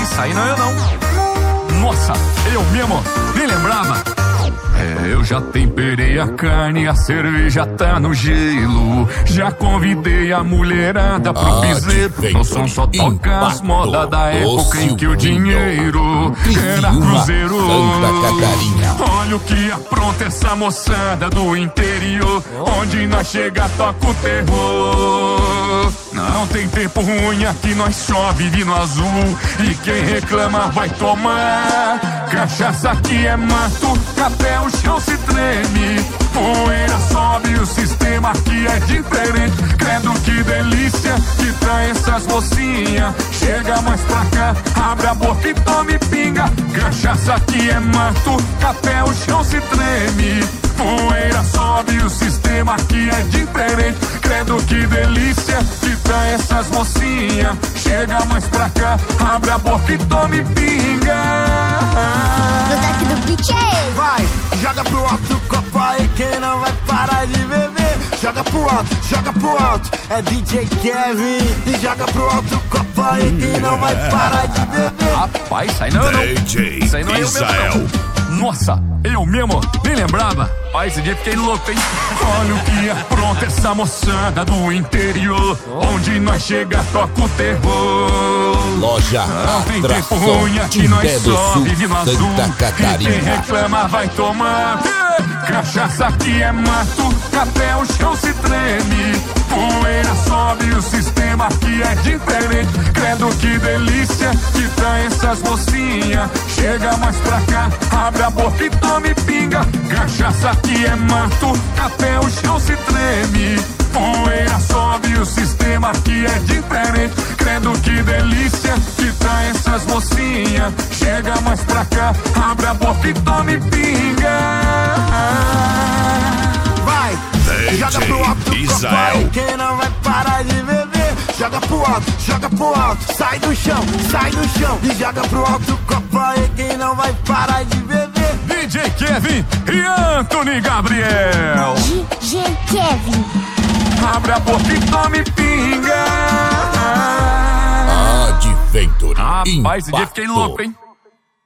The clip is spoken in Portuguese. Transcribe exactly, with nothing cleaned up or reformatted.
Rapaz, aí não é eu não. Nossa, eu mesmo, nem lembrava. É, eu já temperei a carne, a cerveja tá no gelo. Já convidei a mulherada pro piseiro. No som só toca as modas da época em que o dinheiro era cruzeiro. Olha o que apronta essa moçada do interior. Onde nós chega toca o terror. Não tem tempo ruim aqui, nós só vive no azul. E quem reclama vai tomar. Cachaça aqui é mato, até o chão se treme. Poeira sobe, o sistema aqui é diferente. Credo que delícia que traz essas mocinhas. Chega mais pra cá, abre a boca e tome pinga. Cachaça aqui é mato, até o chão se treme. Poeira sobe, o sistema aqui é diferente. Credo que delícia que traz essas mocinhas. Chega mais pra cá, abre a boca e tome pinga. No toque do beat aí. Vai, joga pro alto o copo aí, quem não vai parar de beber. Joga pro alto, joga pro alto, é D J Kevin. E joga pro alto o copo aí, quem não vai parar de beber. Rapaz, isso aí não é eu não. D J Isso aí não é eu mesmo não. Nossa, eu mesmo, nem lembrava. Pai, esse dia fiquei louco, hein? Olha o que apronta essa moçada do interior. Onde nós chega, toca o terror. Loja Não tem tempo Atração ruim aqui, nós Timbé do só Sul, vive no azul. Santa Catarina. E quem reclama vai tomar. Cachaça aqui é mato, até o chão se treme. Poeira sobe, o sistema aqui é diferente. Credo que delícia que traz essas mocinhas. Chega mais pra cá, abre a boca e tome pinga. Cachaça aqui é mato, até o chão se treme. Poeira sobe, o sistema aqui é diferente. Credo que delícia que traz essas mocinhas. Chega mais pra cá, abre a boca e tome pinga. Vai, joga pro alto o copo aí, quem não vai parar de beber. Joga pro alto, joga pro alto, sai do chão, sai do chão. E joga pro alto o copo aí, quem não vai parar de beber. D J Kevin e Anthony Gabriel. D J Kevin. Abre a boca e tome pinga. Adventure Rapaz, esse dia fiquei louco, hein?